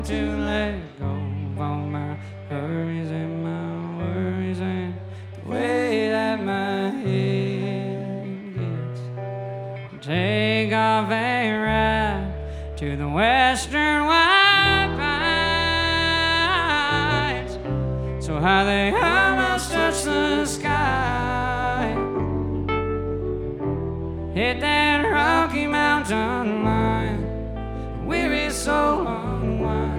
to let go of all my hurries and my worries and the way that my head gets. Take off a ride to the western white pines, so how they almost touch the sky. Hit that Rocky Mountain line, weary so long.